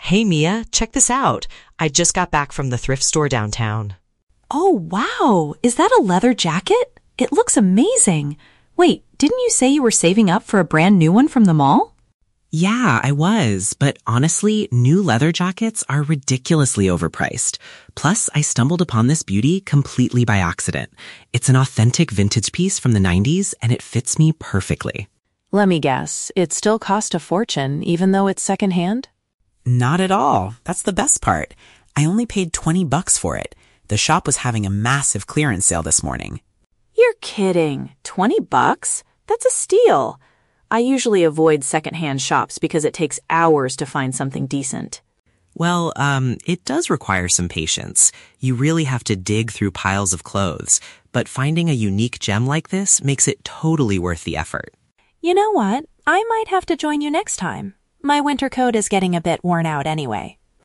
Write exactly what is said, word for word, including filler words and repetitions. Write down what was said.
Hey Mia, check this out. I just got back from the thrift store downtown. Oh, wow. Is that a leather jacket? It looks amazing. Wait, didn't you say you were saving up for a brand new one from the mall? Yeah, I was, but honestly, new leather jackets are ridiculously overpriced. Plus, I stumbled upon this beauty completely by accident. It's an authentic vintage piece from the nineties, and it fits me perfectly. Let me guess, it still cost a fortune, even though it's secondhand? Not at all. That's the best part. I only paid twenty bucks for it. The shop was having a massive clearance sale this morning. You're kidding. twenty bucks? That's a steal. I usually avoid secondhand shops because it takes hours to find something decent. Well, um, it does require some patience. You really have to dig through piles of clothes, but finding a unique gem like this makes it totally worth the effort. You know what? I might have to join you next time. My winter coat is getting a bit worn out anyway.